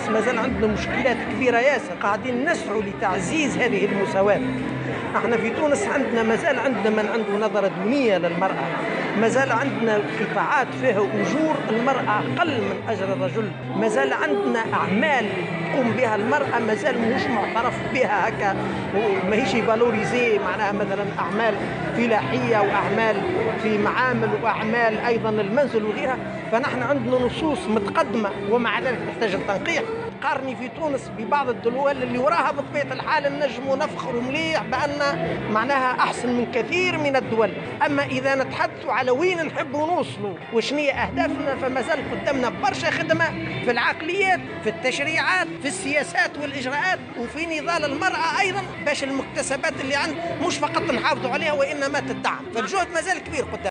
تونس مازال عندنا مشكلات كبيرة ياسر، قاعدين نسعوا لتعزيز هذه المساواة. احنا في تونس مازال عندنا من عنده نظرة دونية للمرأة، مازال عندنا قطاعات فيها أجور المرأة أقل من أجر الرجل، مازال عندنا أعمال تقوم بها المرأة مازال مش معترف بها هكا وماهيش فالوريزي، معناها مثلا أعمال فلاحية وأعمال في معامل وأعمال أيضا المنزل وغيرها. فنحن عندنا نصوص متقدمة ومع ذلك تحتاج التنقيح. قارني في تونس ببعض الدول اللي وراها بطبيعة الحال نجم نفخر مليح بأن معناها أحسن من كثير من الدول. أما إذا نتحدث على وين نحب نوصلوا وشنية أهدافنا فما زال قدامنا برشا خدمة في العقليات، في التشريعات، في السياسات والإجراءات، وفي نضال المرأة أيضا باش المكتسبات اللي عند مش فقط نحافظوا عليها وإنما تدعم. فالجهد ما زال كبير قدام.